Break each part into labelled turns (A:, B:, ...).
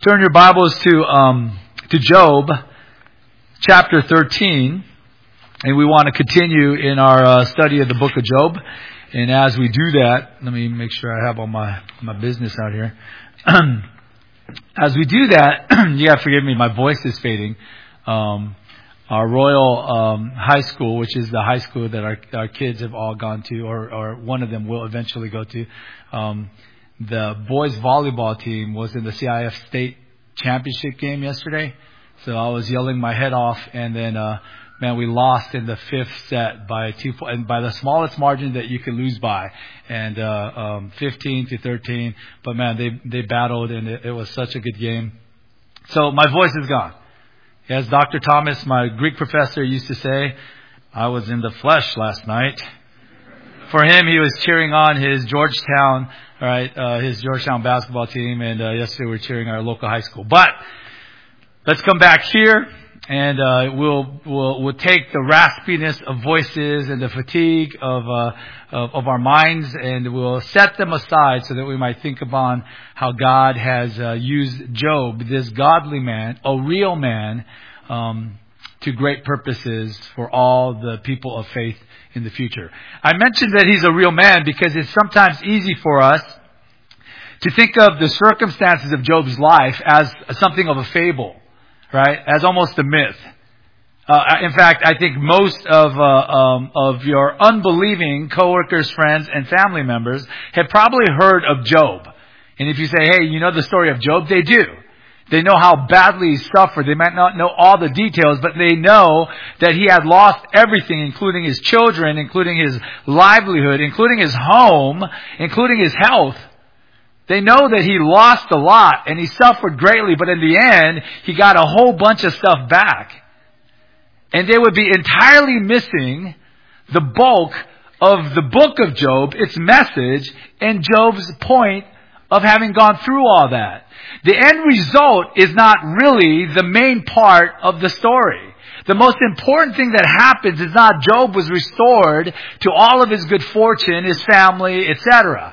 A: Turn your Bibles to Job, chapter 13, and we want to continue in our study of the book of Job. And as we do that, let me make sure I have all my business out here. As we do that, you got to forgive me, my voice is fading. Our Royal High School, which is the high school that our kids have all gone to, or one of them will eventually go to. The boys volleyball team was in the CIF state championship game yesterday. So I was yelling my head off, and then, we lost in the fifth set by 2 points, and by the smallest margin that you could lose by, and 15-13. But man, they battled, and it was such a good game. So my voice is gone. As Dr. Thomas, my Greek professor, used to say, I was in the flesh last night. For him, he was cheering on his Georgetown basketball team, and yesterday we were cheering our local high school. But let's come back here, and we'll take the raspiness of voices and the fatigue of our minds, and we'll set them aside so that we might think upon how God has used Job, this godly man, a real man, to great purposes for all the people of faith in the future. I mentioned that he's a real man because it's sometimes easy for us to think of the circumstances of Job's life as something of a fable, right? As almost a myth. In fact, I think most of your unbelieving coworkers, friends, and family members have probably heard of Job. And if you say, hey, you know the story of Job? They do. They know how badly he suffered. They might not know all the details, but they know that he had lost everything, including his children, including his livelihood, including his home, including his health. They know that he lost a lot and he suffered greatly, but in the end, he got a whole bunch of stuff back. And they would be entirely missing the bulk of the book of Job, its message, and Job's point of having gone through all that. The end result is not really the main part of the story. The most important thing that happens is not Job was restored to all of his good fortune, his family, etc.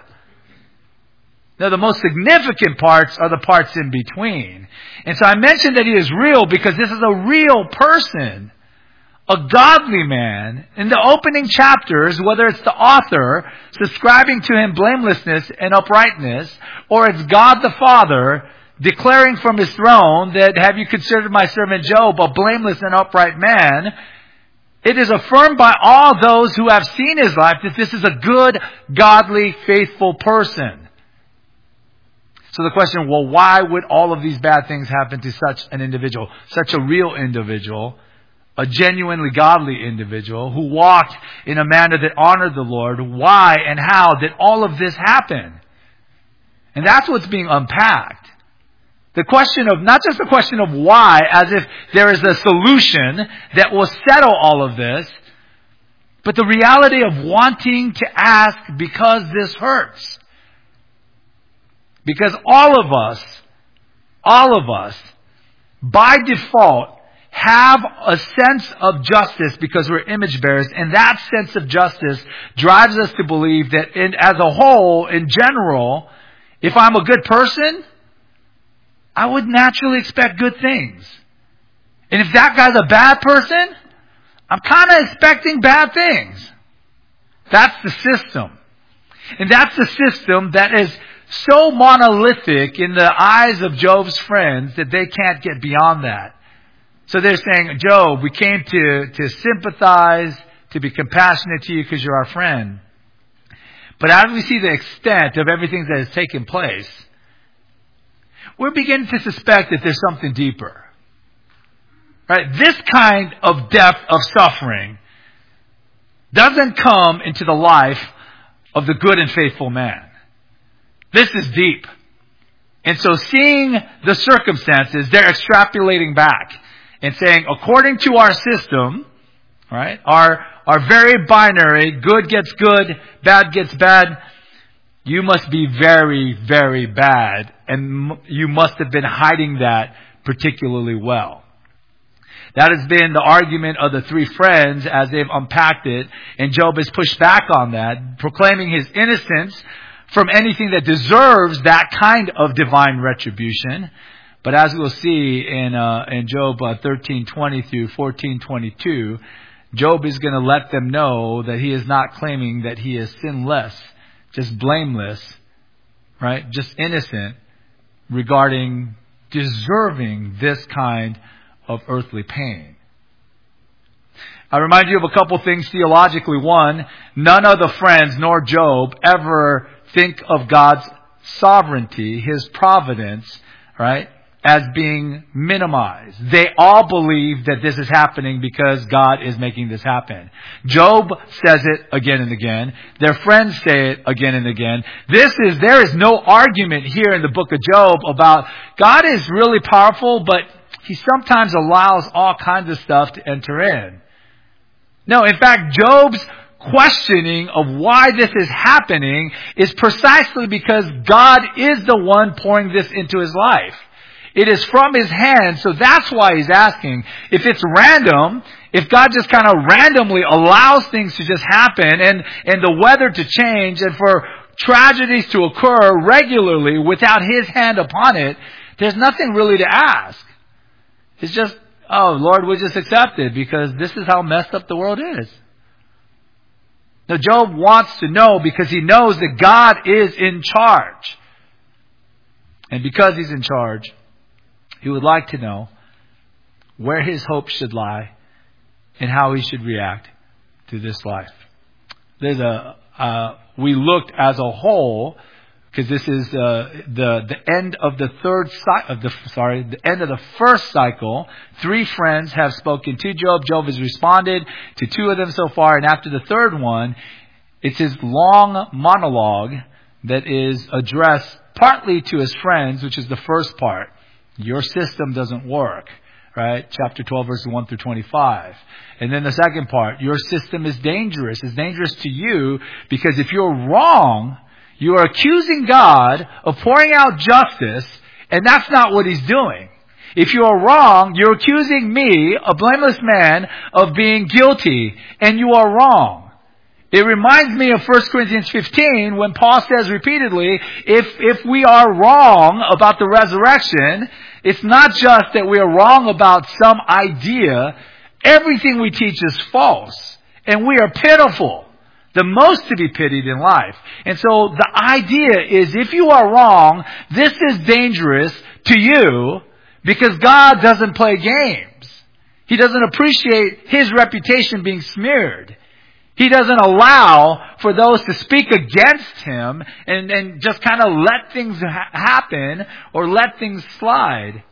A: Now, the most significant parts are the parts in between. And so I mentioned that he is real because this is a real person, a godly man. In the opening chapters, whether it's the author subscribing to him blamelessness and uprightness, or it's God the Father declaring from his throne that, have you considered my servant Job a blameless and upright man? It is affirmed by all those who have seen his life that this is a good, godly, faithful person. So the question, well, why would all of these bad things happen to such an individual, such a real individual, a genuinely godly individual who walked in a manner that honored the Lord? Why and how did all of this happen? And that's what's being unpacked. The question of, not just the question of why, as if there is a solution that will settle all of this, but the reality of wanting to ask because this hurts. Because all of us, by default, have a sense of justice because we're image bearers, and that sense of justice drives us to believe that as a whole, in general, if I'm a good person, I would naturally expect good things. And if that guy's a bad person, I'm kind of expecting bad things. That's the system. And that's the system that is so monolithic in the eyes of Job's friends that they can't get beyond that. So they're saying, Job, we came to sympathize, to be compassionate to you because you're our friend. But as we see the extent of everything that has taken place, we're beginning to suspect that there's something deeper. Right? This kind of depth of suffering doesn't come into the life of the good and faithful man. This is deep. And so seeing the circumstances, they're extrapolating back and saying, according to our system, right, our very binary, good gets good, bad gets bad, you must be very, very bad, and you must have been hiding that particularly well. That has been the argument of the three friends as they've unpacked it, and Job has pushed back on that, proclaiming his innocence from anything that deserves that kind of divine retribution. But as we'll see in Job 13:20 through 14:22, Job is going to let them know that he is not claiming that he is sinless, just blameless, right? Just innocent regarding deserving this kind of earthly pain. I remind you of a couple things theologically. One, none of the friends nor Job ever think of God's sovereignty, His providence, right, as being minimized. They all believe that this is happening because God is making this happen. Job says it again and again. Their friends say it again and again. There is no argument here in the book of Job about God is really powerful, but He sometimes allows all kinds of stuff to enter in. No, in fact, Job's questioning of why this is happening is precisely because God is the one pouring this into his life. It is from His hand, so that's why he's asking. If it's random, if God just kind of randomly allows things to just happen and the weather to change and for tragedies to occur regularly without His hand upon it, there's nothing really to ask. It's just, oh, Lord, we'll just accept it because this is how messed up the world is. Now, Job wants to know because he knows that God is in charge. And because He's in charge, he would like to know where his hope should lie and how he should react to this life. We looked as a whole, because this is the end of the end of the first cycle. 3 friends have spoken to Job. Job has responded to 2 of them so far, and after the third one, it's his long monologue that is addressed partly to his friends, which is the first part. Your system doesn't work, right? Chapter 12, verses 1 through 25. And then the second part, your system is dangerous. It's dangerous to you because if you're wrong, you are accusing God of pouring out justice, and that's not what He's doing. If you are wrong, you're accusing me, a blameless man, of being guilty, and you are wrong. It reminds me of 1 Corinthians 15 when Paul says repeatedly, if we are wrong about the resurrection, it's not just that we are wrong about some idea. Everything we teach is false. And we are pitiful. The most to be pitied in life. And so the idea is if you are wrong, this is dangerous to you because God doesn't play games. He doesn't appreciate His reputation being smeared. He doesn't allow for those to speak against Him and just kind of let things happen or let things slide.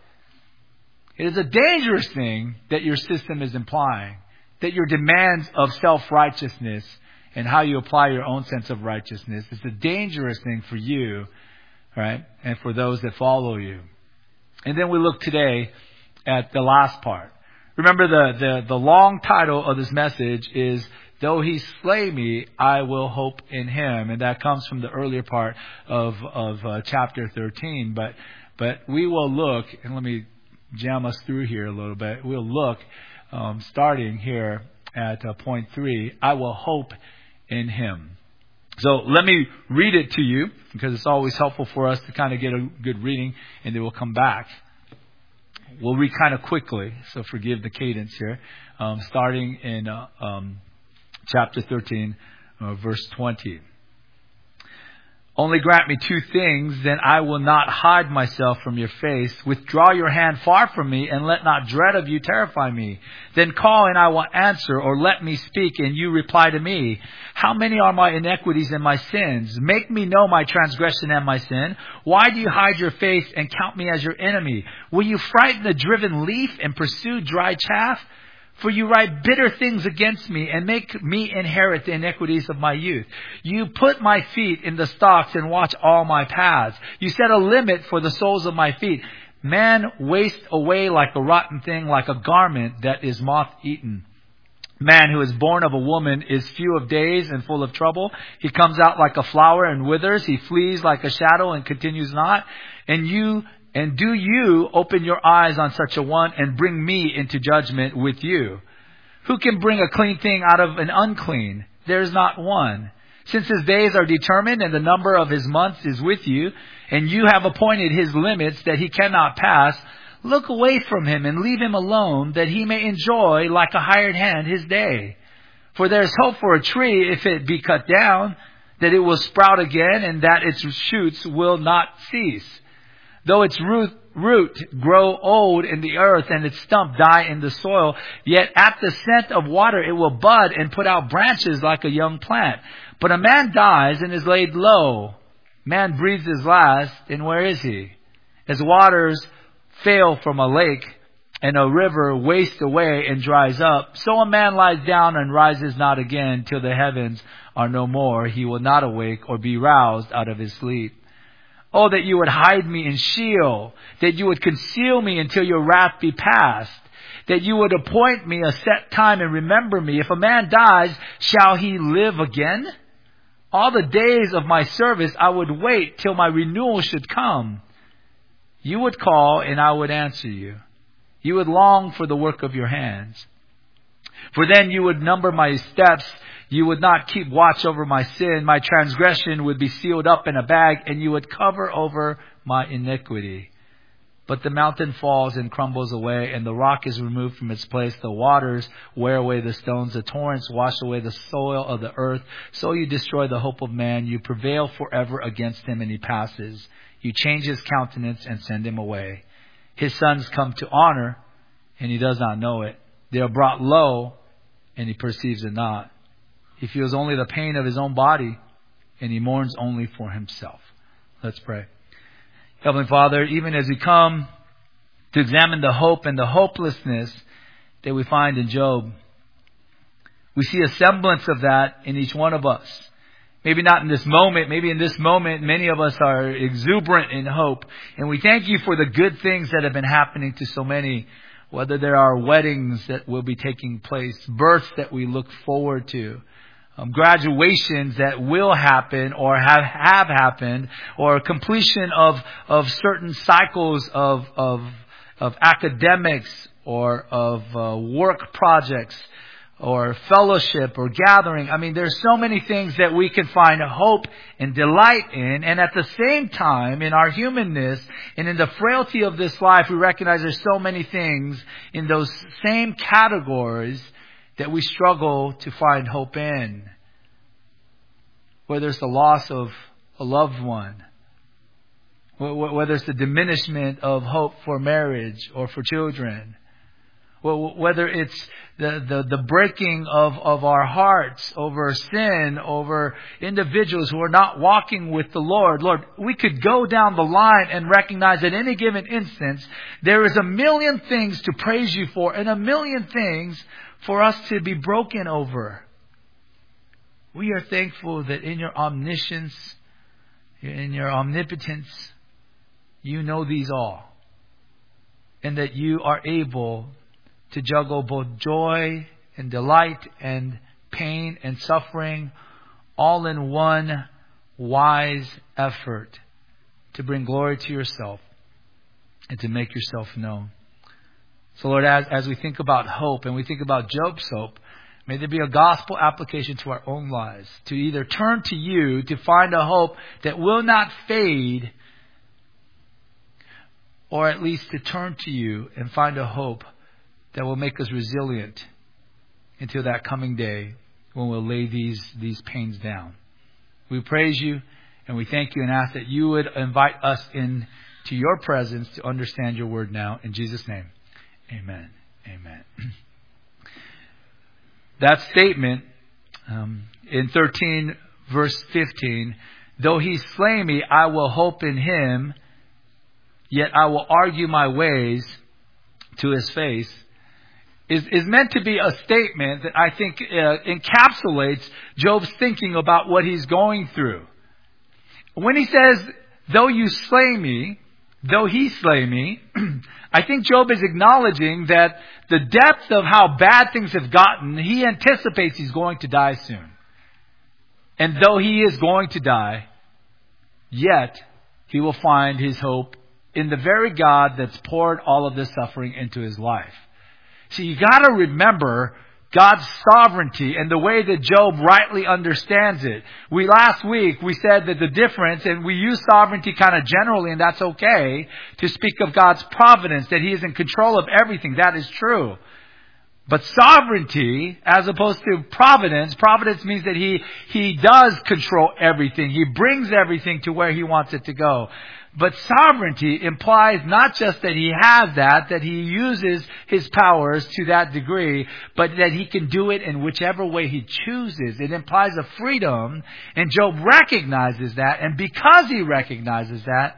A: It is a dangerous thing that your system is implying, that your demands of self-righteousness and how you apply your own sense of righteousness is a dangerous thing for you, right? And for those that follow you. And then we look today at the last part. Remember the long title of this message is, Though He slay me, I will hope in Him. And that comes from the earlier part of chapter 13. But we will look, and let me jam us through here a little bit. We'll look, starting here at point 3, I will hope in Him. So let me read it to you, because it's always helpful for us to kind of get a good reading, and then we'll come back. We'll read kind of quickly, so forgive the cadence here. Starting in chapter 13, verse 20. Only grant me 2 things, then I will not hide myself from your face. Withdraw your hand far from me, and let not dread of you terrify me. Then call, and I will answer, or let me speak, and you reply to me. How many are my iniquities and my sins? Make me know my transgression and my sin. Why do you hide your face and count me as your enemy? Will you frighten the driven leaf and pursue dry chaff? For you write bitter things against me and make me inherit the iniquities of my youth. You put my feet in the stocks and watch all my paths. You set a limit for the soles of my feet. Man wastes away like a rotten thing, like a garment that is moth-eaten. Man who is born of a woman is few of days and full of trouble. He comes out like a flower and withers. He flees like a shadow and continues not. And do you open your eyes on such a one and bring me into judgment with you? Who can bring a clean thing out of an unclean? There is not one. Since his days are determined and the number of his months is with you, and you have appointed his limits that he cannot pass, look away from him and leave him alone, that he may enjoy like a hired hand his day. For there is hope for a tree if it be cut down, that it will sprout again, and that its shoots will not cease. Though its root grow old in the earth and its stump die in the soil, yet at the scent of water it will bud and put out branches like a young plant. But a man dies and is laid low. Man breathes his last, and where is he? As waters fail from a lake, and a river wastes away and dries up, so a man lies down and rises not again till the heavens are no more. He will not awake or be roused out of his sleep. Oh, that you would hide me in Sheol, that you would conceal me until your wrath be past, that you would appoint me a set time and remember me. If a man dies, shall he live again? All the days of my service I would wait till my renewal should come. You would call and I would answer you. You would long for the work of your hands. For then you would number my steps. You would not keep watch over my sin. My transgression would be sealed up in a bag, and you would cover over my iniquity. But the mountain falls and crumbles away, and the rock is removed from its place. The waters wear away the stones. The torrents wash away the soil of the earth. So you destroy the hope of man. You prevail forever against him, and he passes. You change his countenance and send him away. His sons come to honor, and he does not know it. They are brought low, and he perceives it not. He feels only the pain of his own body, and he mourns only for himself. Let's pray. Heavenly Father, even as we come to examine the hope and the hopelessness that we find in Job, we see a semblance of that in each one of us. Maybe not in this moment. Maybe in this moment, many of us are exuberant in hope. And we thank you for the good things that have been happening to so many. Whether there are weddings that will be taking place, births that we look forward to, graduations that will happen or have happened, or completion of certain cycles of academics or of work projects, or fellowship or gathering. I mean, there's so many things that we can find hope and delight in. And at the same time, in our humanness and in the frailty of this life, we recognize there's so many things in those same categories that we struggle to find hope in. Whether it's the loss of a loved one, whether it's the diminishment of hope for marriage or for children, whether it's the breaking of our hearts over sin, over individuals who are not walking with the Lord. Lord, we could go down the line and recognize at any given instance there is a million things to praise you for and a million things for us to be broken over. We are thankful that in your omniscience, in your omnipotence, you know these all. And that you are able to juggle both joy and delight and pain and suffering all in one wise effort to bring glory to yourself and to make yourself known. So Lord, as we think about hope and we think about Job's hope, may there be a gospel application to our own lives, to either turn to you to find a hope that will not fade, or at least to turn to you and find a hope that will make us resilient until that coming day when we'll lay these pains down. We praise you and we thank you and ask that you would invite us into your presence to understand your word now. In Jesus' name, amen. Amen. That statement in 13 verse 15, though he slay me, I will hope in him, yet I will argue my ways to his face, is meant to be a statement that I think encapsulates Job's thinking about what he's going through. When he says, though he slay me, I think Job is acknowledging that the depth of how bad things have gotten, he anticipates he's going to die soon. And though he is going to die, yet he will find his hope in the very God that's poured all of this suffering into his life. See, you got to remember God's sovereignty and the way that Job rightly understands it. Last week we said that the difference, and we use sovereignty kind of generally, and that's okay, to speak of God's providence, that He is in control of everything. That is true. But sovereignty, as opposed to providence means that He does control everything. He brings everything to where He wants it to go. But sovereignty implies not just that He has that He uses His powers to that degree, but that He can do it in whichever way He chooses. It implies a freedom, and Job recognizes that, and because he recognizes that,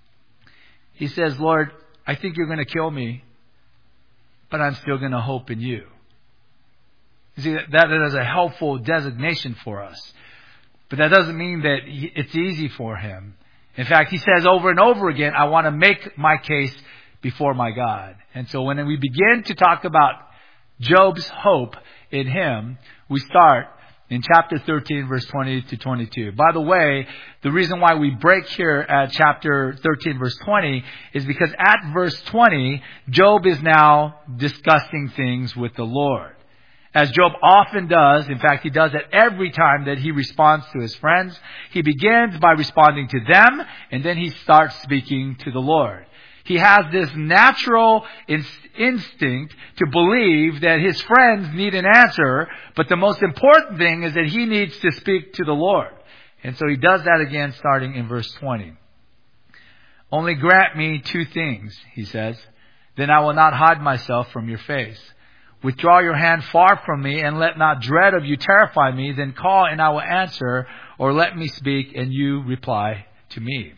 A: he says, Lord, I think you're going to kill me, but I'm still going to hope in you. You see, that is a helpful designation for us. But that doesn't mean that it's easy for him. In fact, he says over and over again, I want to make my case before my God. And so when we begin to talk about Job's hope in Him, we start in chapter 13, verse 20 to 22. By the way, the reason why we break here at chapter 13, verse 20 is because at verse 20, Job is now discussing things with the Lord. As Job often does, in fact, he does it every time that he responds to his friends. He begins by responding to them, and then he starts speaking to the Lord. He has this natural instinct to believe that his friends need an answer, but the most important thing is that he needs to speak to the Lord. And so he does that again starting in verse 20. Only grant me two things, he says, then I will not hide myself from your face. Withdraw your hand far from me, and let not dread of you terrify me. Then call, and I will answer, or let me speak, and you reply to me.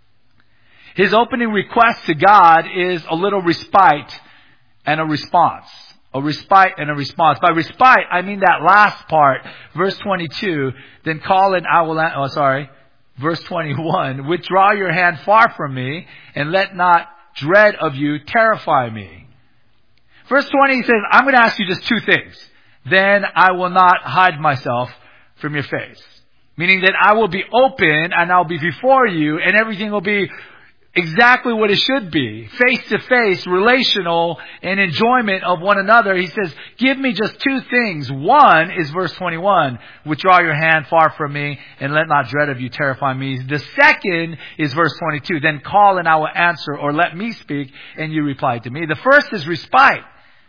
A: His opening request to God is a little respite and a response. A respite and a response. By respite, I mean that last part, verse 22. Then call, and I will verse 21. Withdraw your hand far from me, and let not dread of you terrify me. Verse 20 says, I'm going to ask you just two things. Then I will not hide myself from your face. Meaning that I will be open and I'll be before you and everything will be exactly what it should be. Face to face, relational, and enjoyment of one another. He says, give me just two things. One is verse 21. Withdraw your hand far from me and let not dread of you terrify me. The second is verse 22. Then call and I will answer, or let me speak and you reply to me. The first is respite.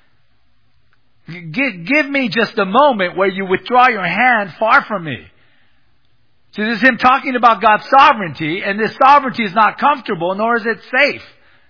A: Give me just a moment where you withdraw your hand far from me. So this is him talking about God's sovereignty, and this sovereignty is not comfortable, nor is it safe.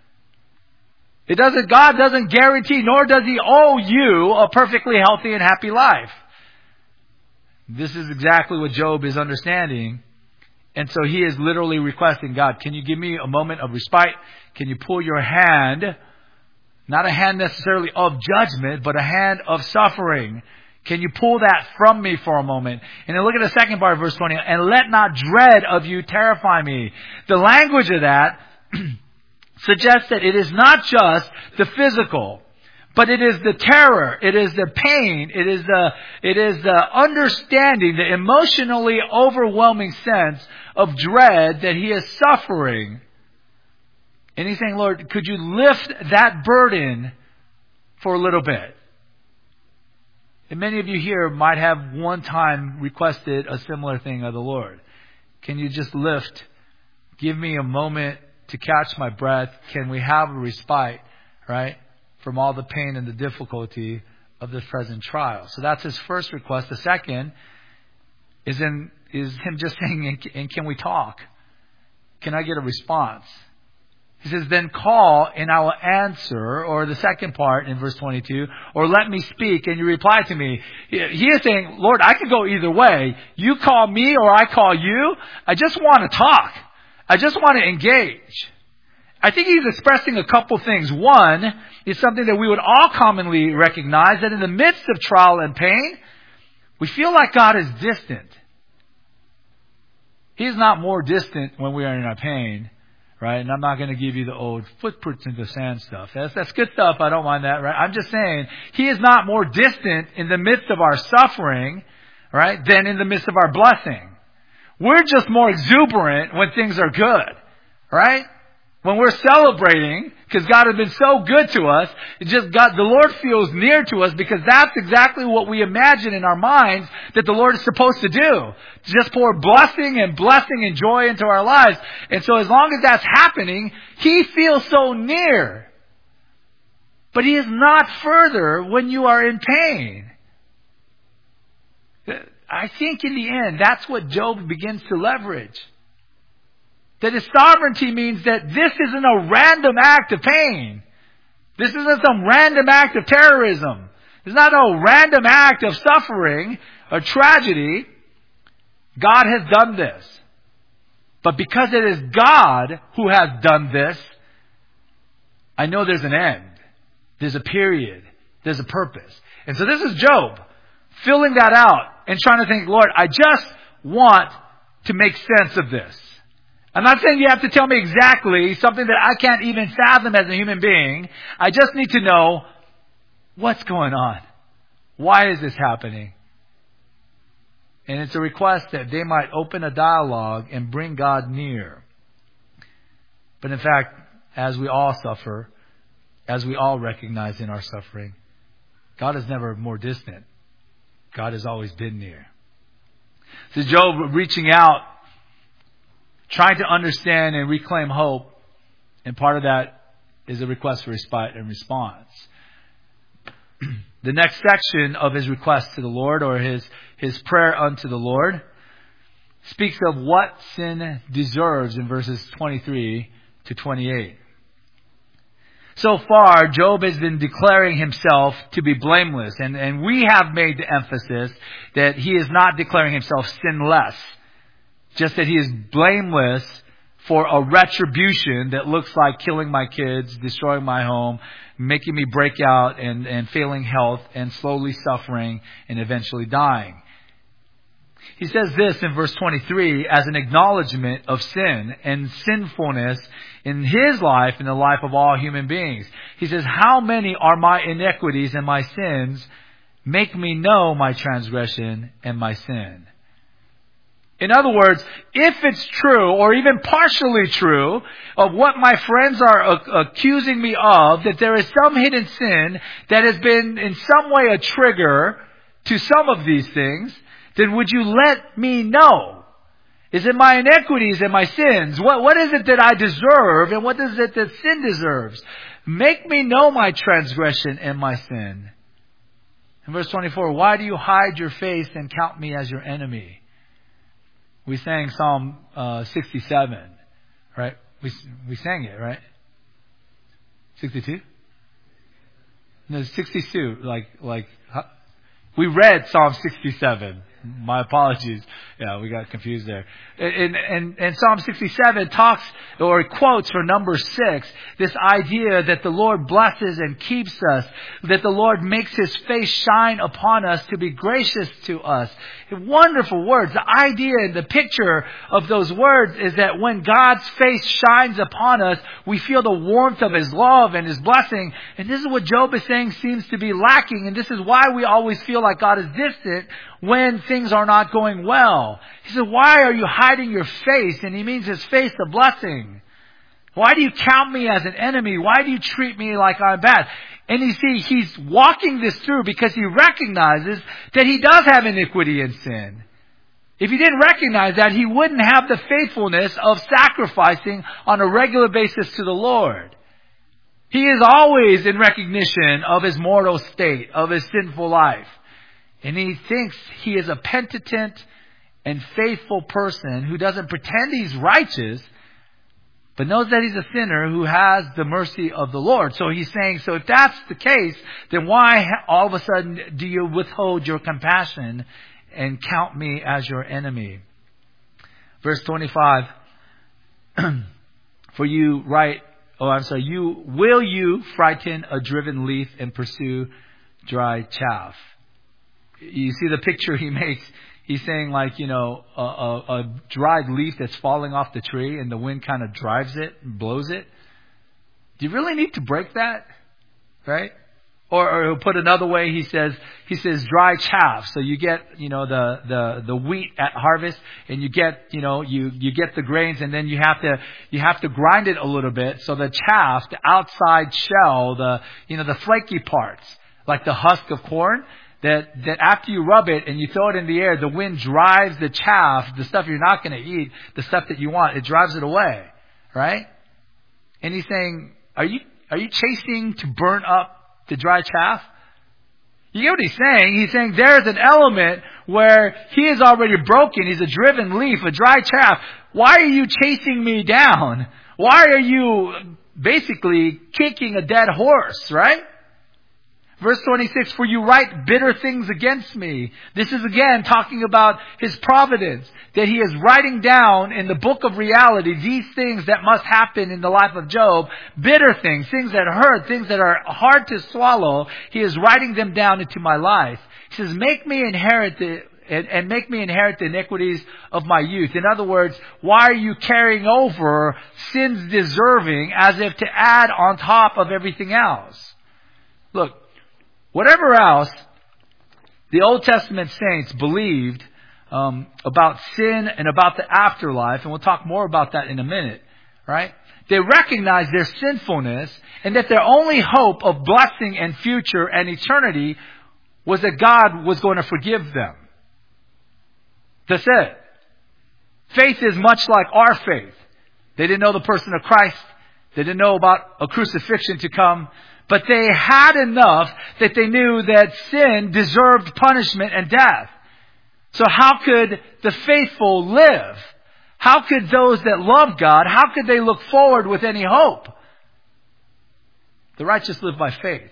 A: God doesn't guarantee, nor does He owe you a perfectly healthy and happy life. This is exactly what Job is understanding. And so he is literally requesting, God, can you give me a moment of respite? Can you pull your hand? Not a hand necessarily of judgment, but a hand of suffering. Can you pull that from me for a moment? And then look at the second part of verse 20. And let not dread of you terrify me. The language of that suggests that it is not just the physical, but it is the terror, it is the pain, it is the understanding, the emotionally overwhelming sense of dread that he is suffering. And he's saying, Lord, could you lift that burden for a little bit? And many of you here might have one time requested a similar thing of the Lord. Can you just lift? Give me a moment to catch my breath. Can we have a respite, right, from all the pain and the difficulty of this present trial? So that's his first request. The second is him just saying, and can we talk? Can I get a response? He says, then call and I will answer, or the second part in verse 22, or let me speak and you reply to me. He is saying, Lord, I could go either way. You call me or I call you. I just want to talk. I just want to engage. I think he's expressing a couple things. One is something that we would all commonly recognize, that in the midst of trial and pain, we feel like God is distant. He's not more distant when we are in our pain. Right? And I'm not going to give you the old footprints in the sand stuff. That's good stuff. I don't mind that. Right? I'm just saying, He is not more distant in the midst of our suffering, right, than in the midst of our blessing. We're just more exuberant when things are good. Right? When we're celebrating, because God has been so good to us, the Lord feels near to us because that's exactly what we imagine in our minds that the Lord is supposed to do. Just pour blessing and joy into our lives. And so as long as that's happening, He feels so near. But He is not further when you are in pain. I think in the end, that's what Job begins to leverage. That His sovereignty means that this isn't a random act of pain. This isn't some random act of terrorism. It's not a random act of suffering or tragedy. God has done this. But because it is God who has done this, I know there's an end. There's a period. There's a purpose. And so this is Job filling that out and trying to think, Lord, I just want to make sense of this. I'm not saying you have to tell me exactly something that I can't even fathom as a human being. I just need to know what's going on. Why is this happening? And it's a request that they might open a dialogue and bring God near. But in fact, as we all suffer, as we all recognize in our suffering, God is never more distant. God has always been near. So Job reaching out, trying to understand and reclaim hope. And part of that is a request for respite and response. The next section of his request to the Lord, or his prayer unto the Lord, speaks of what sin deserves in verses 23 to 28. So far, Job has been declaring himself to be blameless. And we have made the emphasis that he is not declaring himself sinless. Just that he is blameless for a retribution that looks like killing my kids, destroying my home, making me break out and failing health and slowly suffering and eventually dying. He says this in verse 23 as an acknowledgement of sin and sinfulness in his life and the life of all human beings. He says, how many are my iniquities and my sins? Make me know my transgression and my sin. In other words, if it's true, or even partially true, of what my friends are accusing me of, that there is some hidden sin that has been in some way a trigger to some of these things, then would you let me know? Is it my iniquities and my sins? What is it that I deserve, and what is it that sin deserves? Make me know my transgression and my sin. In verse 24, why do you hide your face and count me as your enemy? We sang Psalm 67, right? We sang it, right? 62? No, 62. We read Psalm 67. My apologies. Yeah, we got confused there. And Psalm 67 talks or quotes for number 6, this idea that the Lord blesses and keeps us, that the Lord makes His face shine upon us to be gracious to us. Wonderful words. The idea and the picture of those words is that when God's face shines upon us, we feel the warmth of His love and His blessing. And this is what Job is saying seems to be lacking. And this is why we always feel like God is distant when things are not going well. He said, why are you hiding your face? And he means His face of blessing. Why do you count me as an enemy? Why do you treat me like I'm bad? And you see, he's walking this through because he recognizes that he does have iniquity and sin. If he didn't recognize that, he wouldn't have the faithfulness of sacrificing on a regular basis to the Lord. He is always in recognition of his mortal state, of his sinful life. And he thinks he is a penitent and faithful person who doesn't pretend he's righteous, but knows that he's a sinner who has the mercy of the Lord. So he's saying, so if that's the case, then why all of a sudden do you withhold your compassion and count me as your enemy? Verse 25, will you frighten a driven leaf and pursue dry chaff? You see the picture he makes. He's saying a dried leaf that's falling off the tree and the wind kind of drives it and blows it. Do you really need to break that? Right? Or put another way, he says dry chaff. So you get, the wheat at harvest, and you get, you get the grains, and then you have to grind it a little bit. So the chaff, the outside shell, the flaky parts, like the husk of corn, that after you rub it and you throw it in the air, the wind drives the chaff, the stuff you're not going to eat, the stuff that you want, it drives it away, right? And he's saying, are you chasing to burn up the dry chaff? You get what he's saying? He's saying there's an element where he is already broken. He's a driven leaf, a dry chaff. Why are you chasing me down? Why are you basically kicking a dead horse, right? Verse 26, for you write bitter things against me. This is again talking about His providence, that He is writing down in the book of reality these things that must happen in the life of Job. Bitter things, things that hurt, things that are hard to swallow. He is writing them down into my life. He says, make me inherit the iniquities of my youth. In other words, why are you carrying over sins deserving as if to add on top of everything else? Look, whatever else the Old Testament saints believed about sin and about the afterlife, and we'll talk more about that in a minute, right? They recognized their sinfulness and that their only hope of blessing and future and eternity was that God was going to forgive them. That's it. Faith is much like our faith. They didn't know the person of Christ. They didn't know about a crucifixion to come. But they had enough that they knew that sin deserved punishment and death. So how could the faithful live? How could those that love God, how could they look forward with any hope? The righteous live by faith.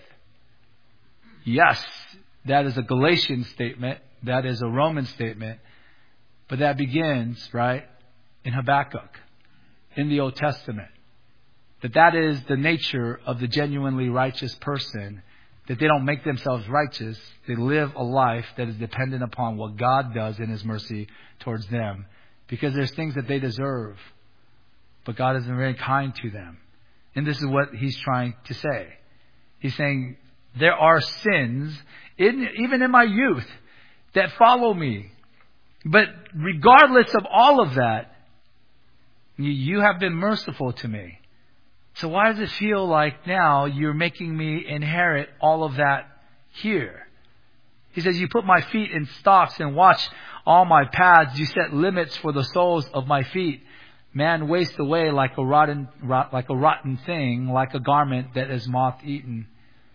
A: Yes, that is a Galatian statement. That is a Roman statement. But that begins, right, in Habakkuk, in the Old Testament. That is the nature of the genuinely righteous person. That they don't make themselves righteous. They live a life that is dependent upon what God does in His mercy towards them. Because there's things that they deserve. But God has been very kind to them. And this is what He's trying to say. He's saying, there are sins, even in my youth, that follow me. But regardless of all of that, you have been merciful to me. So why does it feel like now you're making me inherit all of that here? He says, you put my feet in stocks and watch all my paths. You set limits for the soles of my feet. Man wastes away like a rotten thing, like a garment that is moth-eaten.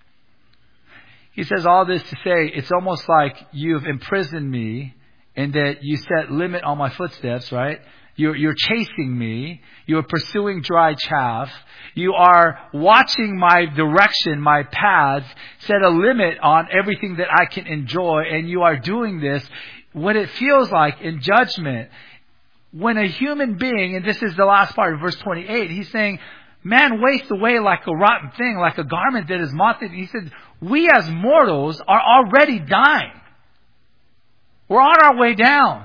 A: He says all this to say, it's almost like you've imprisoned me and that you set limit on my footsteps, right? You're chasing me. You're pursuing dry chaff. You are watching my direction, my paths, set a limit on everything that I can enjoy. And you are doing this what it feels like in judgment. When a human being, and this is the last part of verse 28, he's saying, man wastes away like a rotten thing, like a garment that is moth-eaten. He said, we as mortals are already dying. We're on our way down.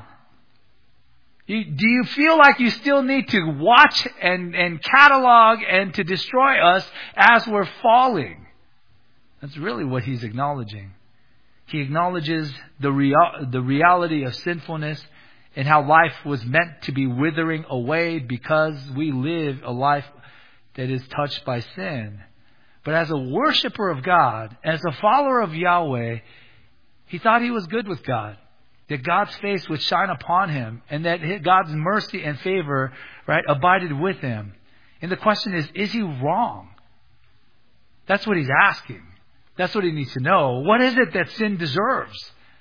A: Do you feel like you still need to watch and catalog and to destroy us as we're falling? That's really what he's acknowledging. He acknowledges the reality of sinfulness and how life was meant to be withering away because we live a life that is touched by sin. But as a worshiper of God, as a follower of Yahweh, he thought he was good with God. That God's face would shine upon him and that God's mercy and favor, right, abided with him. And the question is he wrong? That's what he's asking. That's what he needs to know. What is it that sin deserves?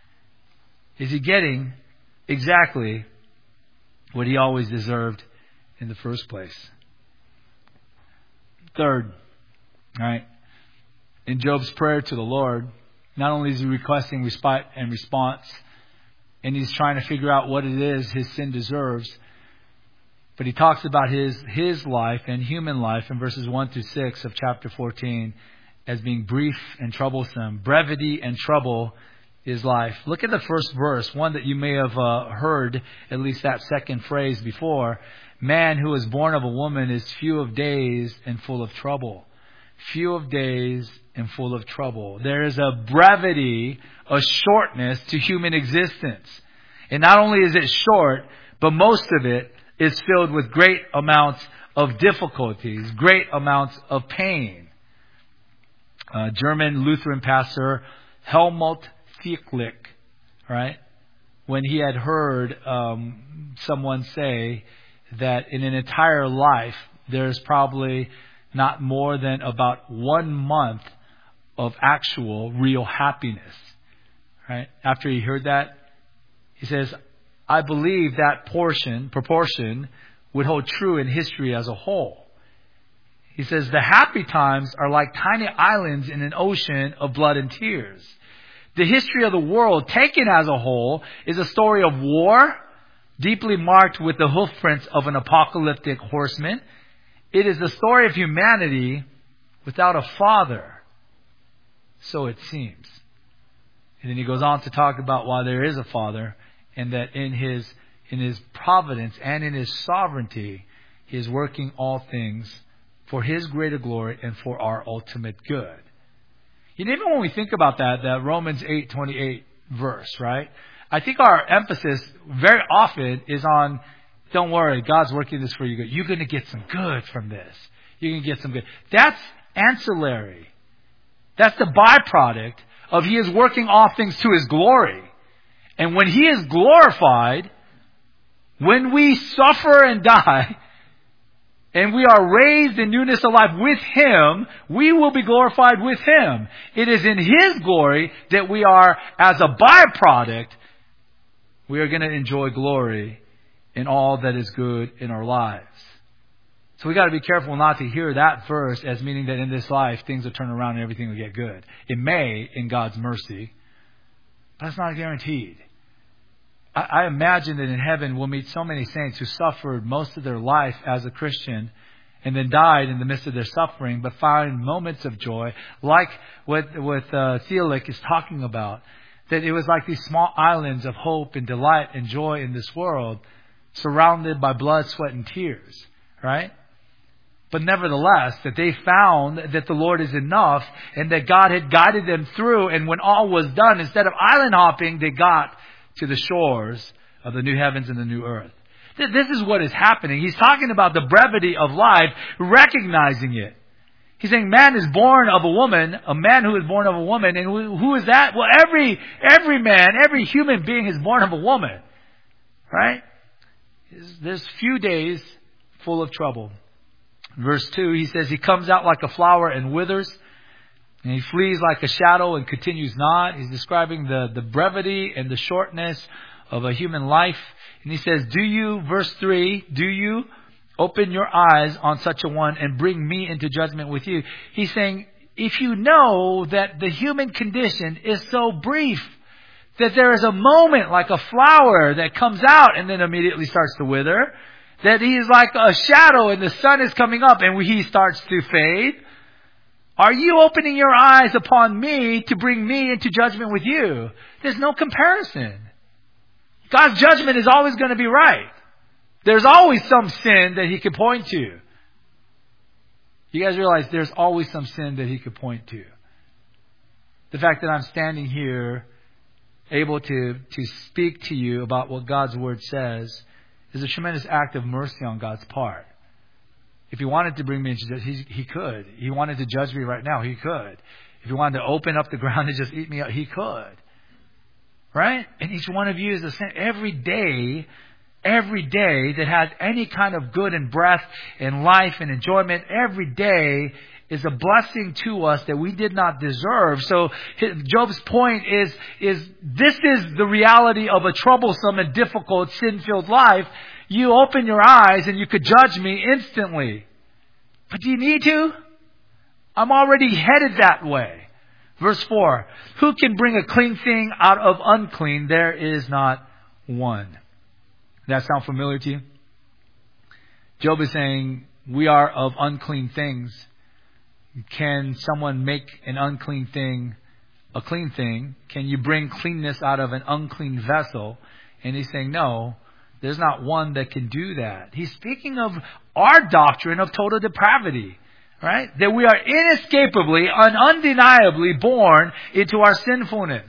A: Is he getting exactly what he always deserved in the first place? Third, right, in Job's prayer to the Lord, not only is he requesting respite and response, and he's trying to figure out what it is his sin deserves. But he talks about his life and human life in verses 1 through 6 of chapter 14 as being brief and troublesome. Brevity and trouble is life. Look at the first verse, one that you may have heard, at least that second phrase before. Man who is born of a woman is few of days and full of trouble. few of days and full of trouble. There is a brevity, a shortness to human existence. And not only is it short, but most of it is filled with great amounts of difficulties, great amounts of pain. German Lutheran pastor Helmut Thielich, right? When he had heard someone say that in an entire life, there's probably not more than about 1 month of actual real happiness, right? After he heard that, he says, I believe that proportion would hold true in history as a whole. He says, the happy times are like tiny islands in an ocean of blood and tears. The history of the world, taken as a whole, is a story of war, deeply marked with the hoofprints of an apocalyptic horseman. It is the story of humanity without a father. So it seems. And then he goes on to talk about why there is a father, and that in his providence and in his sovereignty, he is working all things for his greater glory and for our ultimate good. And even when we think about that Romans 8:28 verse, right? I think our emphasis very often is on, don't worry, God's working this for you good. You're going to get some good from this. You're going to get some good. That's ancillary. That's the byproduct of He is working all things to His glory. And when He is glorified, when we suffer and die, and we are raised in newness of life with Him, we will be glorified with Him. It is in His glory that we are, as a byproduct, we are going to enjoy glory in all that is good in our lives. So we got to be careful not to hear that verse as meaning that in this life things will turn around and everything will get good. It may, in God's mercy, but it's not guaranteed. I imagine that in heaven we'll meet so many saints who suffered most of their life as a Christian and then died in the midst of their suffering, but found moments of joy, like what Thielich is talking about. That it was like these small islands of hope and delight and joy in this world, surrounded by blood, sweat, and tears, right? But nevertheless, that they found that the Lord is enough and that God had guided them through, and when all was done, instead of island hopping, they got to the shores of the new heavens and the new earth. This is what is happening. He's talking about the brevity of life, recognizing it. He's saying man is born of a woman, a man who is born of a woman. And who is that? Well, every man, every human being is born of a woman. Right? There's few days full of trouble. Verse 2, he says, he comes out like a flower and withers, and he flees like a shadow and continues not. He's describing the brevity and the shortness of a human life. And he says, verse 3, do you open your eyes on such a one and bring me into judgment with you? He's saying, if you know that the human condition is so brief, that there is a moment like a flower that comes out and then immediately starts to wither, that he is like a shadow and the sun is coming up and he starts to fade, are you opening your eyes upon me to bring me into judgment with you? There's no comparison. God's judgment is always going to be right. There's always some sin that He could point to. You guys realize there's always some sin that He could point to. The fact that I'm standing here able to speak to you about what God's Word says is a tremendous act of mercy on God's part. If He wanted to bring me into judgment, He could. He wanted to judge me right now, He could. If He wanted to open up the ground and just eat me up, He could. Right? And each one of you is the same. Every day that has any kind of good and breath and life and enjoyment, every day is a blessing to us that we did not deserve. So Job's point is this is the reality of a troublesome and difficult, sin-filled life. You open your eyes and you could judge me instantly. But do you need to? I'm already headed that way. Verse 4, who can bring a clean thing out of unclean? There is not one. Does that sound familiar to you? Job is saying, we are of unclean things. Can someone make an unclean thing a clean thing? Can you bring cleanness out of an unclean vessel? And he's saying, no, there's not one that can do that. He's speaking of our doctrine of total depravity. Right? That we are inescapably and undeniably born into our sinfulness.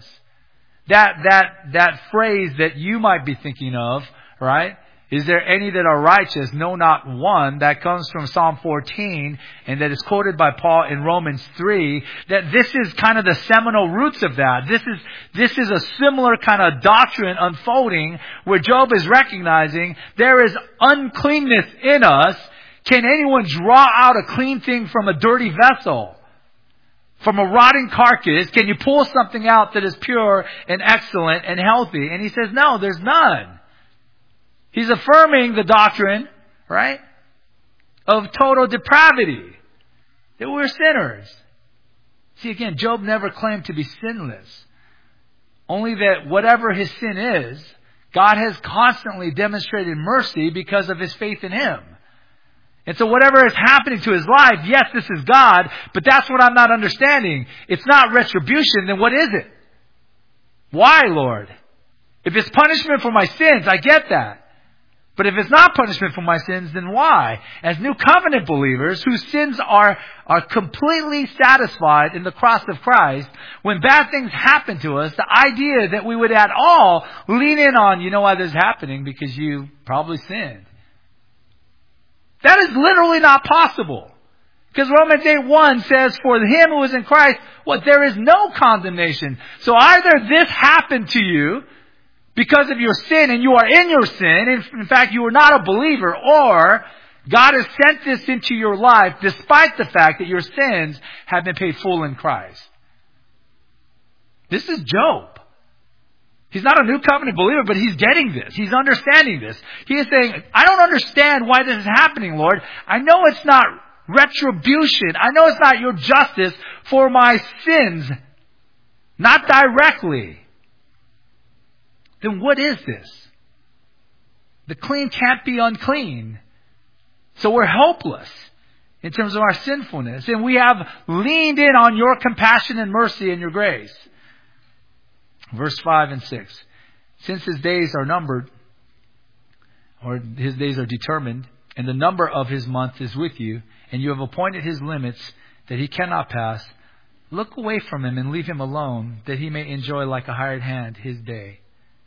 A: That phrase that you might be thinking of, right? Is there any that are righteous? No, not one. That comes from Psalm 14, and that is quoted by Paul in Romans 3, that this is kind of the seminal roots of that. This is a similar kind of doctrine unfolding where Job is recognizing there is uncleanness in us. Can anyone draw out a clean thing from a dirty vessel? From a rotting carcass, can you pull something out that is pure and excellent and healthy? And he says, no, there's none. He's affirming the doctrine, right, of total depravity, that we're sinners. See, again, Job never claimed to be sinless. Only that whatever his sin is, God has constantly demonstrated mercy because of his faith in him. And so whatever is happening to his life, yes, this is God, but that's what I'm not understanding. It's not retribution, then what is it? Why, Lord? If it's punishment for my sins, I get that. But if it's not punishment for my sins, then why? As new covenant believers whose sins are completely satisfied in the cross of Christ, when bad things happen to us, the idea that we would at all lean in on, you know why this is happening? Because you probably sinned. That is literally not possible. Because Romans 8:1 says, for him who is in Christ, there is no condemnation. So either this happened to you because of your sin, and you are in your sin, in fact, you are not a believer, or God has sent this into your life despite the fact that your sins have been paid full in Christ. This is Job. He's not a new covenant believer, but he's getting this. He's understanding this. He is saying, I don't understand why this is happening, Lord. I know it's not retribution. I know it's not your justice for my sins. Not directly. Then what is this? The clean can't be unclean. So we're helpless in terms of our sinfulness. And we have leaned in on your compassion and mercy and your grace. Verse 5 and 6. Since his days are numbered, or his days are determined, and the number of his month is with you, and you have appointed his limits that he cannot pass, look away from him and leave him alone, that he may enjoy like a hired hand his day.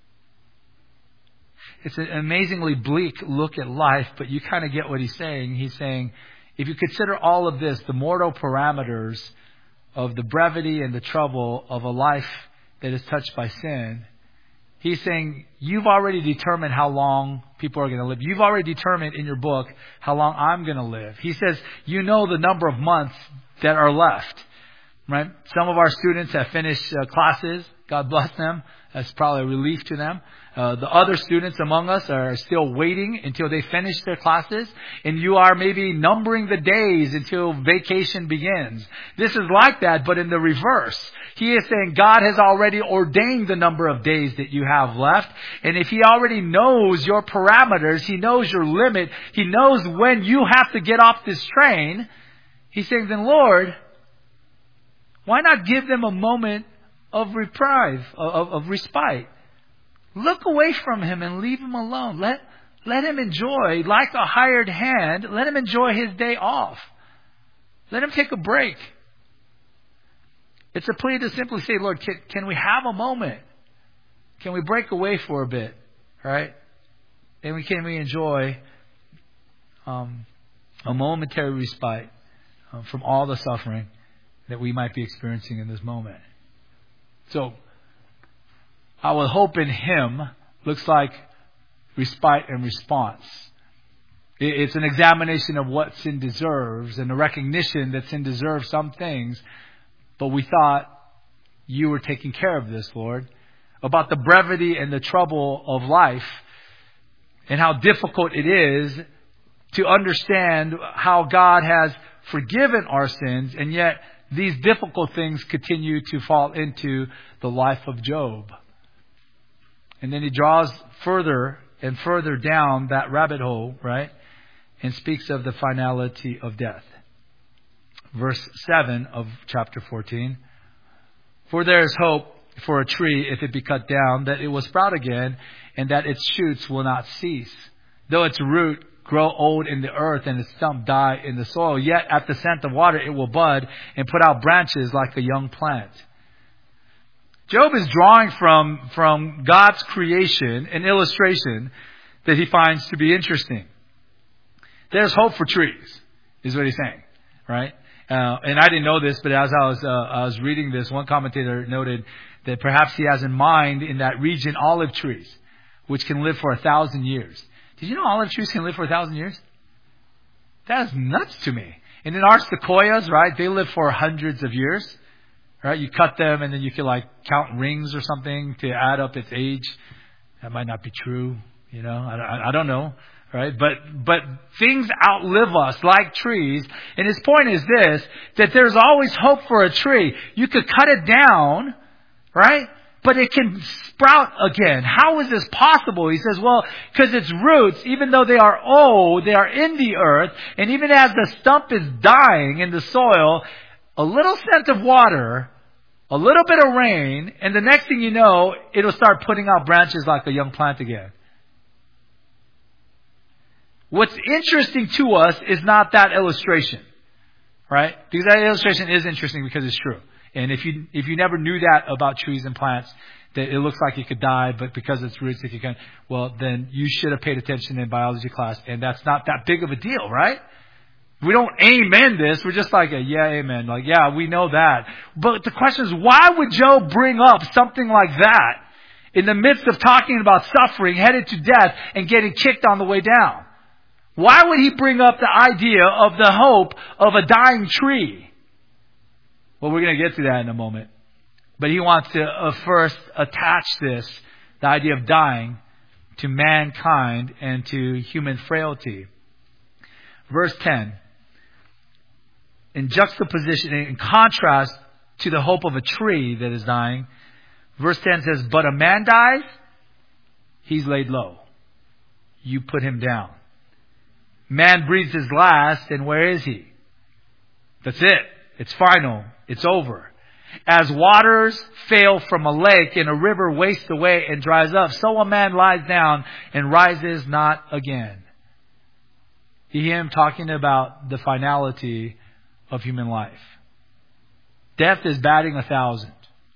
A: It's an amazingly bleak look at life, but you kind of get what he's saying. He's saying, if you consider all of this, the mortal parameters of the brevity and the trouble of a life that is touched by sin, he's saying, you've already determined how long people are going to live. You've already determined in your book how long I'm going to live. He says, you know the number of months that are left. Right? Some of our students have finished classes. God bless them. That's probably a relief to them. The other students among us are still waiting until they finish their classes. And you are maybe numbering the days until vacation begins. This is like that, but in the reverse. He is saying God has already ordained the number of days that you have left. And if He already knows your parameters, He knows your limit, He knows when you have to get off this train, He's saying, then Lord, why not give them a moment of reprieve, of respite? Look away from him and leave him alone. Let him enjoy, like a hired hand, let him enjoy his day off. Let him take a break. It's a plea to simply say, Lord, can we have a moment? Can we break away for a bit? Right? And can we enjoy a momentary respite from all the suffering that we might be experiencing in this moment. So, our hope in Him looks like respite and response. It's an examination of what sin deserves and a recognition that sin deserves some things, but we thought you were taking care of this, Lord. About the brevity and the trouble of life and how difficult it is to understand how God has forgiven our sins, and yet these difficult things continue to fall into the life of Job. And then he draws further and further down that rabbit hole, right? And speaks of the finality of death. Verse 7 of chapter 14. For there is hope for a tree, if it be cut down, that it will sprout again, and that its shoots will not cease. Though its root grow old in the earth and its stump die in the soil. Yet at the scent of water it will bud and put out branches like a young plant. Job is drawing from God's creation an illustration that he finds to be interesting. There's hope for trees, is what he's saying, right? And I didn't know this, but as I was reading this, one commentator noted that perhaps he has in mind in that region olive trees, which can live for 1,000 years. Did you know olive trees can live for 1,000 years? That is nuts to me. And then our sequoias, right? They live for hundreds of years, right? You cut them and then you can count rings or something to add up its age. That might not be true, I don't know, right? But things outlive us like trees. And his point is this, that there's always hope for a tree. You could cut it down, right? But it can sprout again. How is this possible? He says, well, because its roots, even though they are old, they are in the earth. And even as the stump is dying in the soil, a little scent of water, a little bit of rain, and the next thing you know, it'll start putting out branches like a young plant again. What's interesting to us is not that illustration, right? Because that illustration is interesting because it's true. And if you never knew that about trees and plants, that it looks like it could die, but because it's roots, it can, well, then you should have paid attention in biology class, and that's not that big of a deal, right? We don't amen this. We're just like, yeah, amen. Yeah, we know that. But the question is, why would Job bring up something like that in the midst of talking about suffering, headed to death, and getting kicked on the way down? Why would he bring up the idea of the hope of a dying tree? Well, we're going to get to that in a moment. But he wants to first attach the idea of dying, to mankind and to human frailty. Verse 10, in juxtaposition, in contrast to the hope of a tree that is dying, verse 10 says, but a man dies, he's laid low. You put him down. Man breathes his last, and where is he? That's it. It's final. It's over. As waters fail from a lake and a river wastes away and dries up, so a man lies down and rises not again. You hear him talking about the finality of human life. Death is batting 1,000.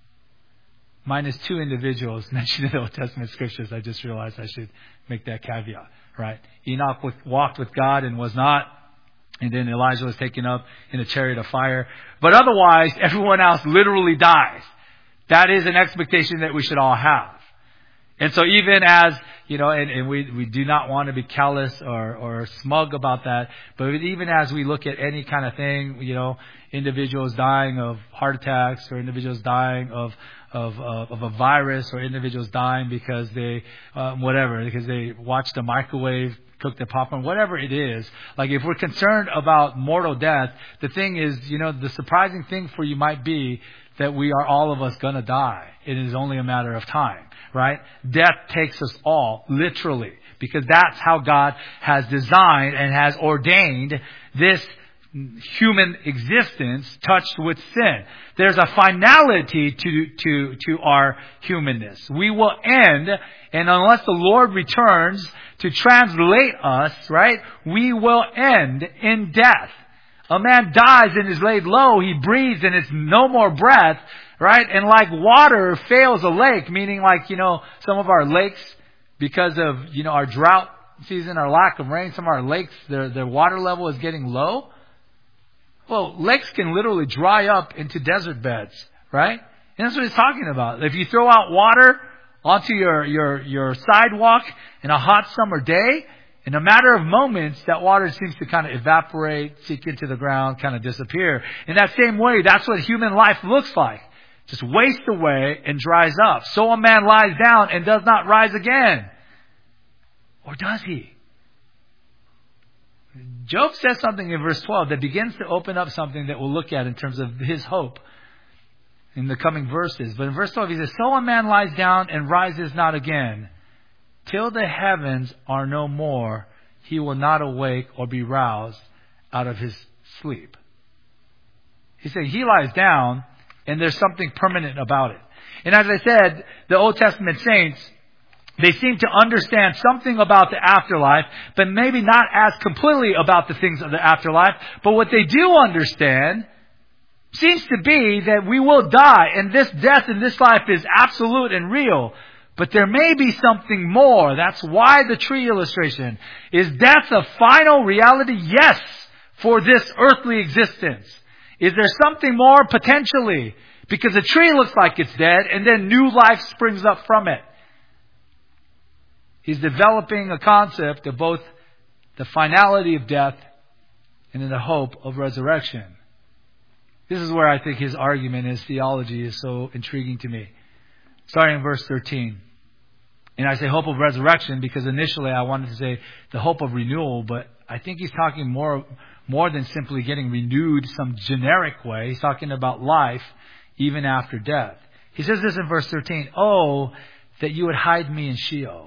A: Minus 2 individuals mentioned in the Old Testament scriptures. I just realized I should make that caveat, right? Enoch walked with God and was not. And then Elijah was taken up in a chariot of fire. But otherwise, everyone else literally dies. That is an expectation that we should all have. And so even as, and we do not want to be callous or smug about that, but even as we look at any kind of thing, individuals dying of heart attacks, or individuals dying of a virus, or individuals dying because they, because they watched a microwave, cooked a popcorn, whatever it is. If we're concerned about mortal death, the thing is, the surprising thing for you might be that we are all of us going to die. It is only a matter of time, right? Death takes us all, literally, because that's how God has designed and has ordained this human existence touched with sin. There's a finality to our humanness. We will end, and unless the Lord returns to translate us, right, we will end in death. A man dies and is laid low, he breathes and it's no more breath, right? And like water fails a lake, meaning some of our lakes, because of, our drought season, our lack of rain, some of our lakes, their water level is getting low. Well, lakes can literally dry up into desert beds, right? And that's what he's talking about. If you throw out water onto your sidewalk in a hot summer day, in a matter of moments, that water seems to kind of evaporate, seep into the ground, kind of disappear. In that same way, that's what human life looks like. Just wastes away and dries up. So a man lies down and does not rise again. Or does he? Job says something in verse 12 that begins to open up something that we'll look at in terms of his hope in the coming verses. But in verse 12 he says, so a man lies down and rises not again. Till the heavens are no more, he will not awake or be roused out of his sleep. He's saying he lies down and there's something permanent about it. And as I said, the Old Testament saints, They seem to understand something about the afterlife, but maybe not as completely about the things of the afterlife. But what they do understand seems to be that we will die, and this death in this life is absolute and real. But there may be something more. That's why the tree illustration. Is death a final reality? Yes, for this earthly existence. Is there something more? Potentially. Because a tree looks like it's dead, and then new life springs up from it. He's developing a concept of both the finality of death and in the hope of resurrection. This is where I think his argument, his theology is so intriguing to me. Starting in verse 13. And I say hope of resurrection because initially I wanted to say the hope of renewal, but I think he's talking more than simply getting renewed some generic way. He's talking about life even after death. He says this in verse 13, "Oh, that you would hide me in Sheol."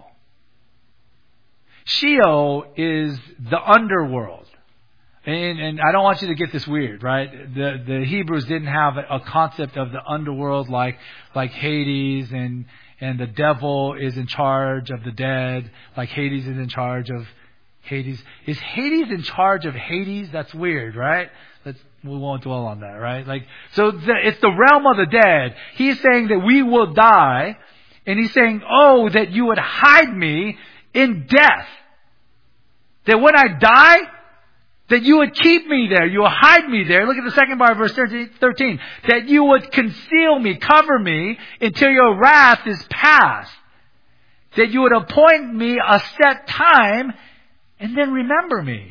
A: Sheol is the underworld. And I don't want you to get this weird, right? The Hebrews didn't have a concept of the underworld like Hades and the devil is in charge of the dead, like Hades is in charge of Hades. Is Hades in charge of Hades? That's weird, right? We won't dwell on that, right? It's the realm of the dead. He's saying that we will die, and he's saying, "Oh, that you would hide me in death. That when I die, that you would keep me there. You will hide me there." Look at the second part of verse 13. "That you would conceal me, cover me, until your wrath is past. That you would appoint me a set time, and then remember me."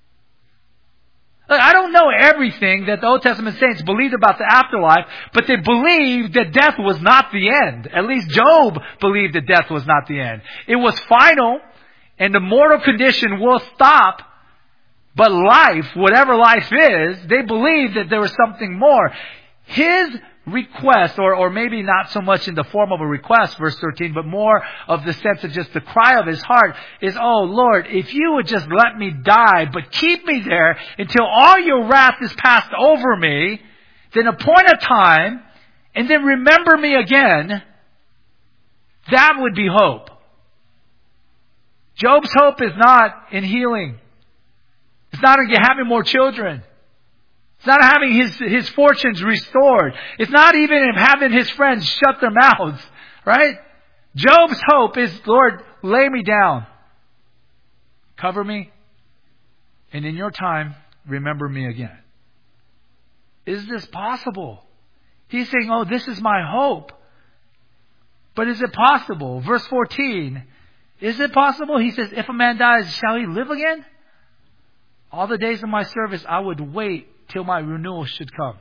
A: I don't know everything that the Old Testament saints believed about the afterlife, but they believed that death was not the end. At least Job believed that death was not the end. It was final, and the mortal condition will stop. But life, whatever life is, they believed that there was something more. His request, or maybe not so much in the form of a request, verse 13, but more of the sense of just the cry of his heart is, "Oh Lord, if you would just let me die, but keep me there until all your wrath is passed over me, then appoint a time, and then remember me again," that would be hope. Job's hope is not in healing. It's not in having more children. It's not having his fortunes restored. It's not even in having his friends shut their mouths, right? Job's hope is, "Lord, lay me down. Cover me. And in your time, remember me again." Is this possible? He's saying, "Oh, this is my hope." But is it possible? Verse 14. Is it possible? He says, "If a man dies, shall he live again? All the days of my service, I would wait till my renewal should come."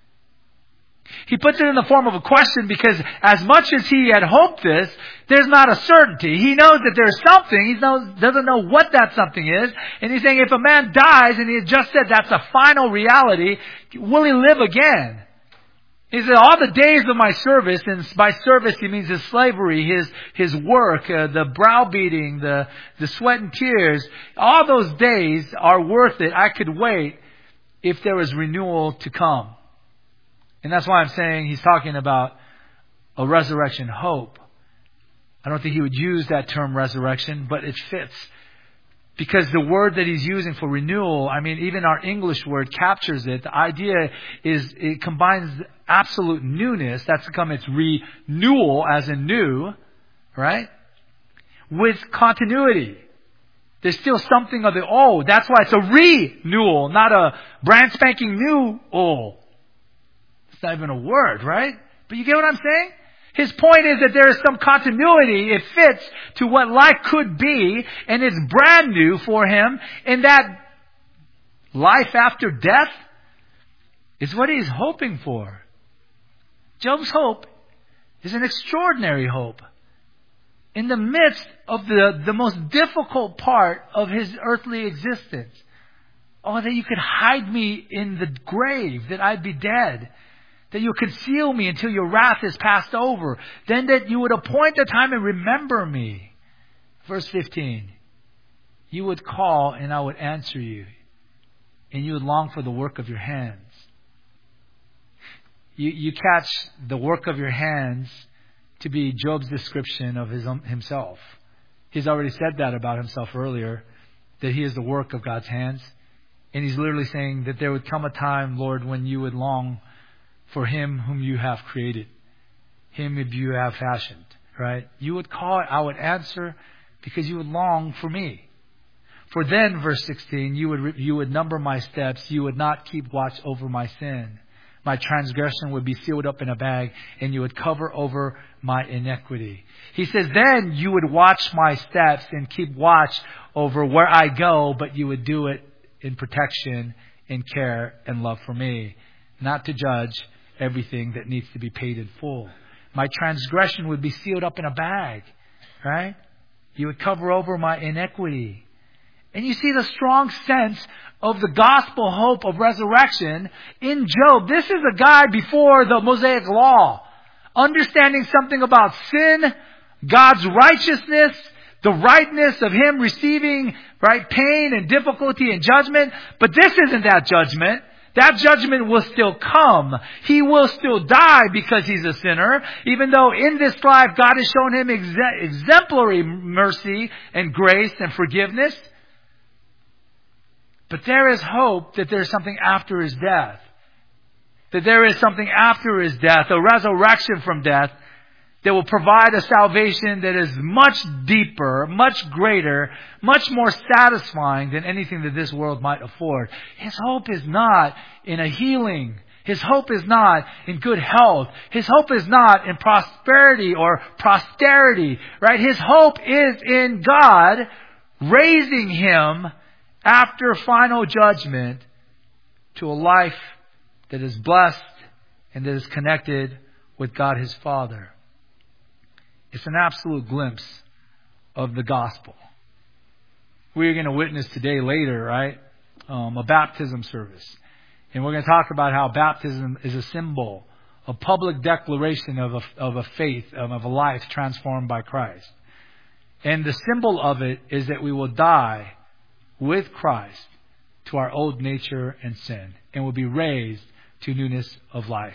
A: He puts it in the form of a question because as much as he had hoped this, there's not a certainty. He knows that there's something. He doesn't know what that something is. And he's saying if a man dies, and he had just said that's a final reality, will he live again? He said, all the days of my service, and by service he means his slavery, his work, the browbeating, the sweat and tears, all those days are worth it. I could wait if there was renewal to come. And that's why I'm saying he's talking about a resurrection hope. I don't think he would use that term resurrection, but it fits. Because the word that he's using for renewal, I mean, even our English word captures it. The idea is it combines absolute newness, that's become its renewal as in new, right? With continuity. There's still something of the old. That's why it's a renewal, not a brand spanking new old. It's not even a word, right? But you get what I'm saying? His point is that there is some continuity. It fits to what life could be, and it's brand new for him. And that life after death is what he's hoping for. Job's hope is an extraordinary hope. In the midst of the most difficult part of his earthly existence. Oh, that you could hide me in the grave, that I'd be dead. That you conceal me until your wrath is passed over. Then that you would appoint a time and remember me. Verse 15. You would call and I would answer you. And you would long for the work of your hands. You catch the work of your hands to be Job's description of himself. He's already said that about himself earlier, that he is the work of God's hands. And he's literally saying that there would come a time, Lord, when you would long for him whom you have created, him whom you have fashioned, right? You would call, I would answer, because you would long for me. For then, verse 16, you would number my steps, you would not keep watch over my sin. My transgression would be sealed up in a bag, and you would cover over my iniquity. He says, then you would watch my steps and keep watch over where I go, but you would do it in protection, in care, and love for me, not to judge everything that needs to be paid in full. My transgression would be sealed up in a bag, right? You would cover over my iniquity. And you see the strong sense of the gospel hope of resurrection in Job. This is a guy before the Mosaic law, understanding something about sin, God's righteousness, the rightness of him receiving pain and difficulty and judgment. But this isn't that judgment. That judgment will still come. He will still die because he's a sinner, even though in this life God has shown him exemplary mercy and grace and forgiveness. But there is hope that there is something after his death. That there is something after his death, a resurrection from death, that will provide a salvation that is much deeper, much greater, much more satisfying than anything that this world might afford. His hope is not in a healing. His hope is not in good health. His hope is not in prosperity or posterity, right? His hope is in God raising him after final judgment to a life that is blessed and that is connected with God his Father. It's an absolute glimpse of the gospel. We're going to witness today later, right? A baptism service. And we're going to talk about how baptism is a symbol, a public declaration of a faith, of a life transformed by Christ. And the symbol of it is that we will die with Christ to our old nature and sin, and will be raised to newness of life.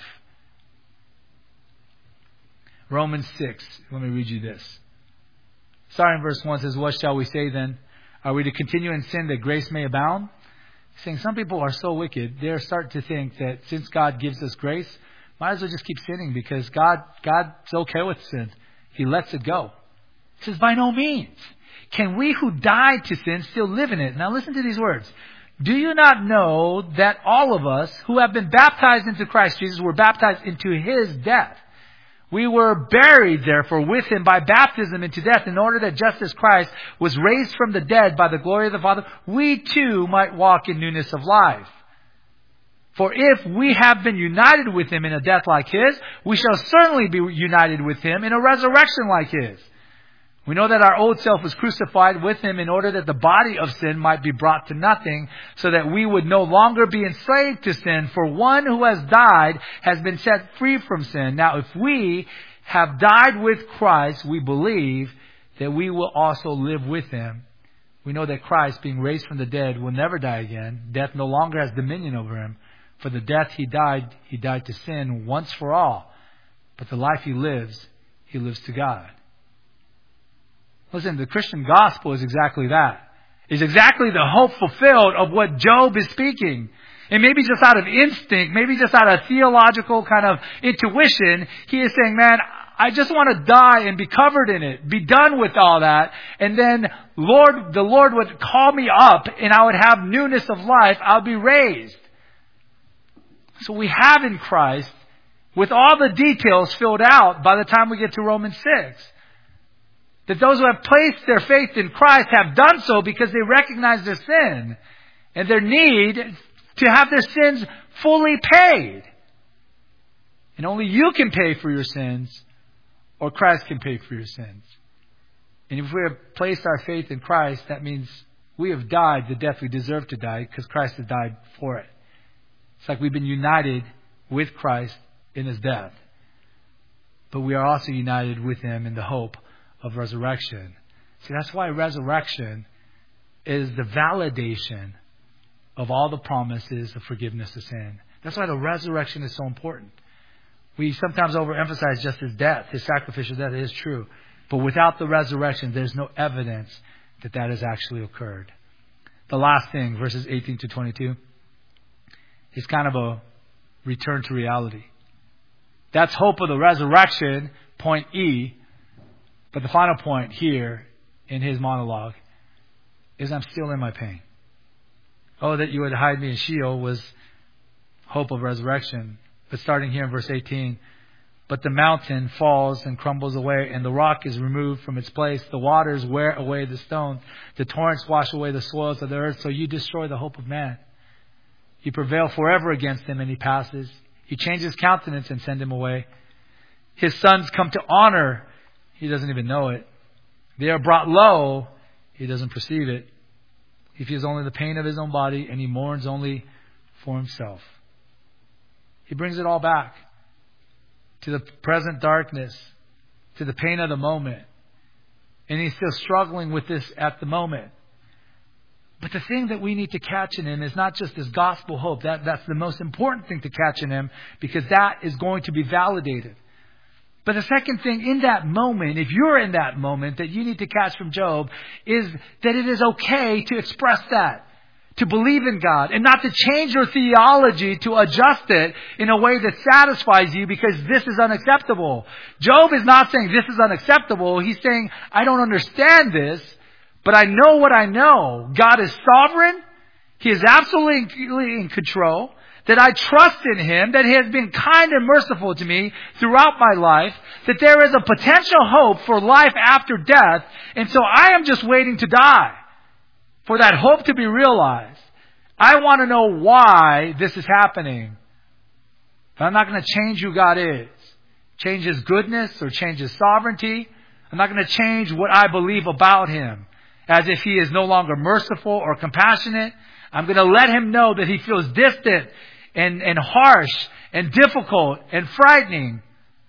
A: Romans 6, let me read you this. Starting in verse 1 says, what shall we say then? Are we to continue in sin that grace may abound? Saying some people are so wicked, they're starting to think that since God gives us grace, might as well just keep sinning because God's okay with sin. He lets it go. He says, by no means. Can we who died to sin still live in it? Now listen to these words. Do you not know that all of us who have been baptized into Christ Jesus were baptized into his death? We were buried, therefore, with him by baptism into death, in order that just as Christ was raised from the dead by the glory of the Father, we too might walk in newness of life. For if we have been united with him in a death like his, we shall certainly be united with him in a resurrection like his. We know that our old self was crucified with him in order that the body of sin might be brought to nothing, so that we would no longer be enslaved to sin. For one who has died has been set free from sin. Now, if we have died with Christ, we believe that we will also live with him. We know that Christ, being raised from the dead, will never die again. Death no longer has dominion over him. For the death he died to sin once for all. But the life he lives to God. Listen, the Christian gospel is exactly that. It's exactly the hope fulfilled of what Job is speaking. And maybe just out of instinct, maybe just out of theological kind of intuition, he is saying, man, I just want to die and be covered in it, be done with all that. And then the Lord would call me up and I would have newness of life. I'll be raised. So we have in Christ, with all the details filled out by the time we get to Romans 6. That those who have placed their faith in Christ have done so because they recognize their sin and their need to have their sins fully paid. And only you can pay for your sins, or Christ can pay for your sins. And if we have placed our faith in Christ, that means we have died the death we deserve to die because Christ has died for it. It's like we've been united with Christ in his death. But we are also united with him in the hope of resurrection. See, that's why resurrection is the validation of all the promises of forgiveness of sin. That's why the resurrection is so important. We sometimes overemphasize just his death, his sacrificial death. It is true. But without the resurrection, there's no evidence that that has actually occurred. The last thing, verses 18 to 22, is kind of a return to reality. That's hope of the resurrection, point E. But the final point here in his monologue is I'm still in my pain. Oh, that you would hide me in Sheol was hope of resurrection. But starting here in verse 18, but the mountain falls and crumbles away, and the rock is removed from its place. The waters wear away the stones. The torrents wash away the soils of the earth. So you destroy the hope of man. You prevail forever against him, and he passes. You change his countenance and send him away. His sons come to honor. He doesn't even know it. They are brought low. He doesn't perceive it. He feels only the pain of his own body, and he mourns only for himself. He brings it all back to the present darkness, to the pain of the moment. And he's still struggling with this at the moment. But the thing that we need to catch in him is not just this gospel hope. That's the most important thing to catch in him, because that is going to be validated. But the second thing in that moment, if you're in that moment, that you need to catch from Job is that it is okay to express that, to believe in God, and not to change your theology to adjust it in a way that satisfies you because this is unacceptable. Job is not saying this is unacceptable. He's saying, I don't understand this, but I know what I know. God is sovereign. He is absolutely in control. That I trust in Him, that He has been kind and merciful to me throughout my life, that there is a potential hope for life after death, and so I am just waiting to die for that hope to be realized. I want to know why this is happening. But I'm not going to change who God is, change His goodness or change His sovereignty. I'm not going to change what I believe about Him as if He is no longer merciful or compassionate. I'm going to let Him know that He feels distant and harsh and difficult and frightening.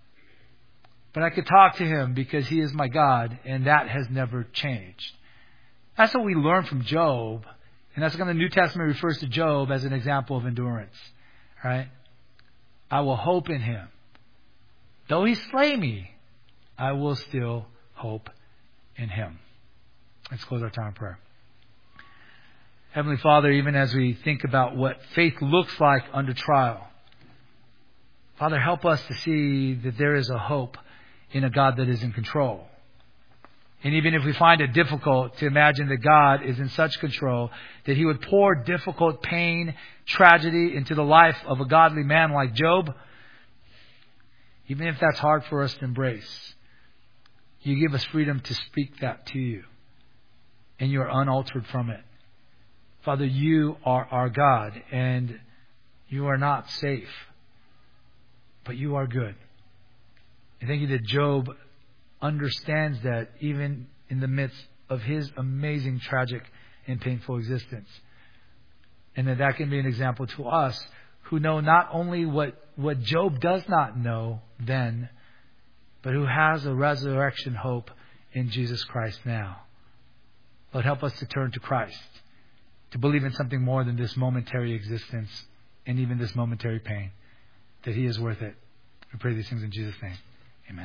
A: But I could talk to Him because He is my God, and that has never changed. That's what we learn from Job. And that's when the New Testament refers to Job as an example of endurance. Right? I will hope in Him. Though He slay me, I will still hope in Him. Let's close our time in prayer. Heavenly Father, even as we think about what faith looks like under trial, Father, help us to see that there is a hope in a God that is in control. And even if we find it difficult to imagine that God is in such control that He would pour difficult pain, tragedy into the life of a godly man like Job, even if that's hard for us to embrace, you give us freedom to speak that to you. And you are unaltered from it. Father, you are our God, and you are not safe, but you are good. I thank you that Job understands that even in the midst of his amazing, tragic, and painful existence. And that can be an example to us who know not only what Job does not know then, but who has a resurrection hope in Jesus Christ now. Lord, help us to turn to Christ, to believe in something more than this momentary existence and even this momentary pain, that He is worth it. We pray these things in Jesus' name.